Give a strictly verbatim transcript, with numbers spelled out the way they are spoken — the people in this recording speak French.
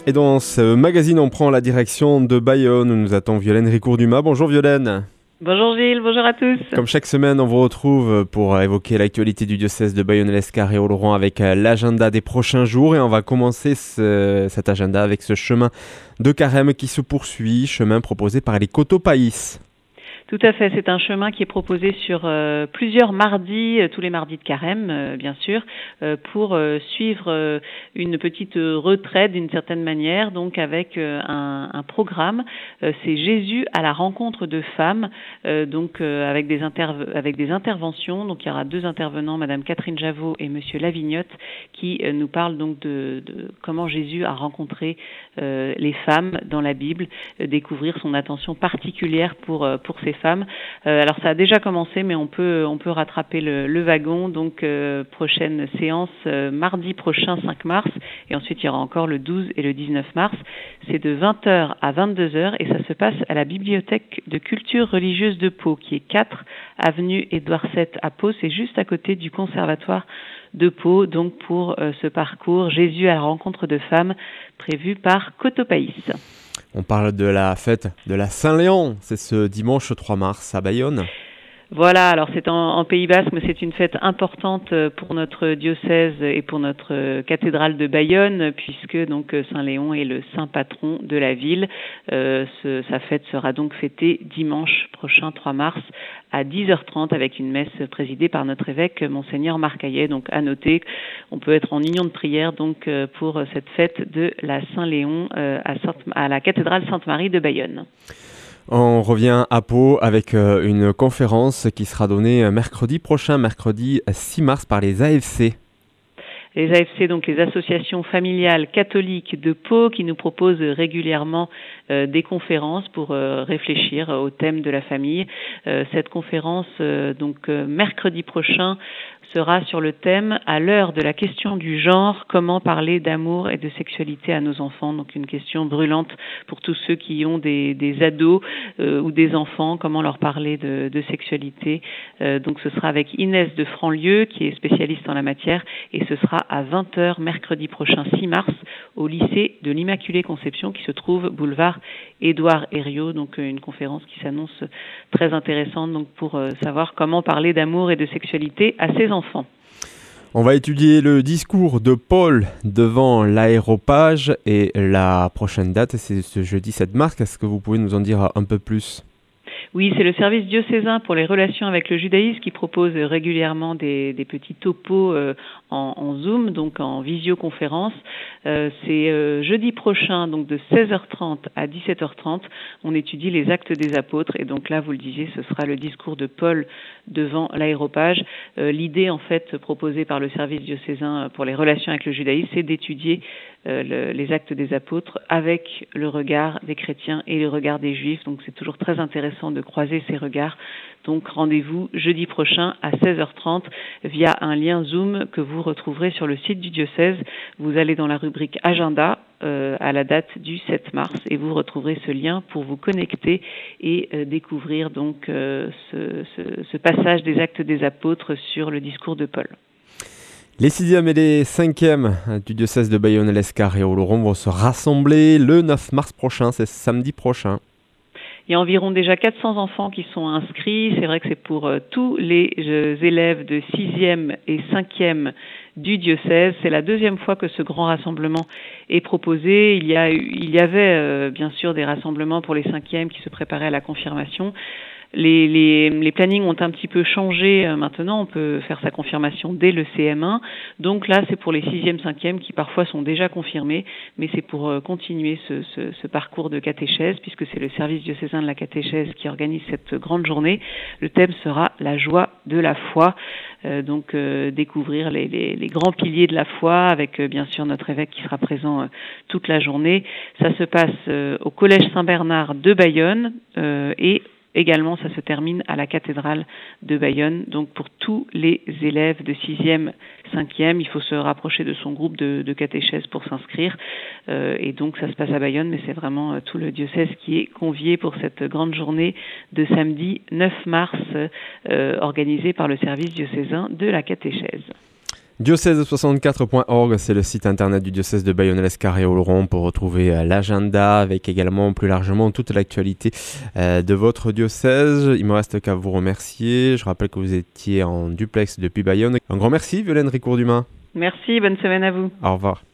Et dans ce magazine, on prend la direction de Bayonne où nous attend Violaine Ricourt-Dumas. Bonjour Violaine. Bonjour Gilles, bonjour à tous. Comme chaque semaine, on vous retrouve pour évoquer l'actualité du diocèse de Bayonne-Lescar et Oloron avec l'agenda des prochains jours. Et on va commencer ce, cet agenda avec ce chemin de carême qui se poursuit, chemin proposé par les Cotopaïs. Tout à fait, c'est un chemin qui est proposé sur euh, plusieurs mardis, euh, tous les mardis de carême, euh, bien sûr, euh, pour euh, suivre euh, une petite retraite d'une certaine manière, donc avec euh, un, un programme. Euh, c'est Jésus à la rencontre de femmes, euh, donc euh, avec des interv- avec des interventions. Donc il y aura deux intervenants, Madame Catherine Javot et Monsieur Lavignotte, qui euh, nous parlent donc de, de comment Jésus a rencontré euh, les femmes dans la Bible, euh, découvrir son attention particulière pour euh, pour ces femmes. Euh, alors ça a déjà commencé, mais on peut on peut rattraper le, le wagon. Donc euh, prochaine séance euh, mardi prochain, cinq mars, et ensuite il y aura encore le douze et le dix-neuf mars. C'est de vingt heures à vingt-deux heures et ça se passe à la bibliothèque de culture religieuse de Pau, qui est quatre avenue Édouard sept à Pau. C'est juste à côté du conservatoire de Pau, donc pour euh, ce parcours Jésus à la rencontre de femmes prévu par Cotopaïs. On parle de la fête de la Saint-Léon, c'est ce dimanche trois mars à Bayonne. Voilà, alors c'est en, en Pays Basque, mais c'est une fête importante pour notre diocèse et pour notre cathédrale de Bayonne, puisque donc Saint-Léon est le saint patron de la ville. Euh, ce, sa fête sera donc fêtée dimanche prochain, trois mars, à dix heures trente, avec une messe présidée par notre évêque, Monseigneur Marc Hayet. Donc à noter, on peut être en union de prière donc pour cette fête de la Saint-Léon euh, à, Sainte, à la cathédrale Sainte-Marie de Bayonne. On revient à Pau avec une conférence qui sera donnée mercredi prochain, mercredi six mars, par les A F C. Les A F C, donc les associations familiales catholiques de Pau, qui nous proposent régulièrement euh, des conférences pour euh, réfléchir au thème de la famille. Euh, cette conférence, euh, donc euh, mercredi prochain, sera sur le thème « À l'heure de la question du genre, comment parler d'amour et de sexualité à nos enfants ?» Donc une question brûlante pour tous ceux qui ont des, des ados euh, ou des enfants, comment leur parler de, de sexualité. Euh, donc ce sera avec Inès de Franlieu, qui est spécialiste en la matière, et ce sera à vingt heures mercredi prochain, six mars, au lycée de l'Immaculée Conception, qui se trouve boulevard Édouard Herriot. Donc une conférence qui s'annonce très intéressante donc pour euh, savoir comment parler d'amour et de sexualité à ses enfants. On va étudier le discours de Paul devant l'aéropage et la prochaine date, c'est ce jeudi sept mars. Est-ce que vous pouvez nous en dire un peu plus ? Oui, c'est le service diocésain pour les relations avec le judaïsme qui propose régulièrement des, des petits topos euh, en, en Zoom, donc en visioconférence. Euh, c'est euh, jeudi prochain, donc de seize heures trente à dix-sept heures trente. On étudie les actes des apôtres et donc là, vous le disiez, ce sera le discours de Paul devant l'aéropage. Euh, l'idée, en fait, proposée par le service diocésain pour les relations avec le judaïsme, c'est d'étudier euh, le, les actes des apôtres avec le regard des chrétiens et le regard des juifs. Donc c'est toujours très intéressant de croiser ces regards. Donc rendez-vous jeudi prochain à seize heures trente via un lien Zoom que vous retrouverez sur le site du diocèse. Vous allez dans la rubrique agenda euh, à la date du sept mars et vous retrouverez ce lien pour vous connecter et euh, découvrir donc euh, ce, ce, ce passage des actes des apôtres sur le discours de Paul. Les sixièmes et les cinquièmes du diocèse de Bayonne-Lescar et Oloron vont se rassembler le neuf mars prochain, c'est samedi prochain. Il y a environ déjà quatre cents enfants qui sont inscrits. C'est vrai que c'est pour euh, tous les euh, élèves de sixième et cinquième du diocèse. C'est la deuxième fois que ce grand rassemblement est proposé. Il y a, il y avait euh, bien sûr des rassemblements pour les cinquièmes qui se préparaient à la confirmation. Les, les, les plannings ont un petit peu changé euh, maintenant, on peut faire sa confirmation dès le C M un, donc là c'est pour les sixième, cinquième qui parfois sont déjà confirmés, mais c'est pour euh, continuer ce, ce, ce parcours de catéchèse, puisque c'est le service diocésain de la catéchèse qui organise cette grande journée. Le thème sera la joie de la foi, euh, donc euh, découvrir les, les, les grands piliers de la foi, avec euh, bien sûr notre évêque qui sera présent euh, toute la journée. Ça se passe euh, au collège Saint-Bernard de Bayonne, euh, et également, ça se termine à la cathédrale de Bayonne. Donc, pour tous les élèves de sixième, cinquième, il faut se rapprocher de son groupe de, de catéchèse pour s'inscrire. Euh, et donc, ça se passe à Bayonne, mais c'est vraiment euh, tout le diocèse qui est convié pour cette grande journée de samedi neuf mars, euh, organisée par le service diocésain de la catéchèse. diocèse soixante-quatre point org, c'est le site internet du diocèse de Bayonne-Lescar et Oloron pour retrouver euh, l'agenda avec également plus largement toute l'actualité euh, de votre diocèse. Il me reste qu'à vous remercier. Je rappelle que vous étiez en duplex depuis Bayonne. Un grand merci, Violaine Ricourt-Dumas. Merci, bonne semaine à vous. Au revoir.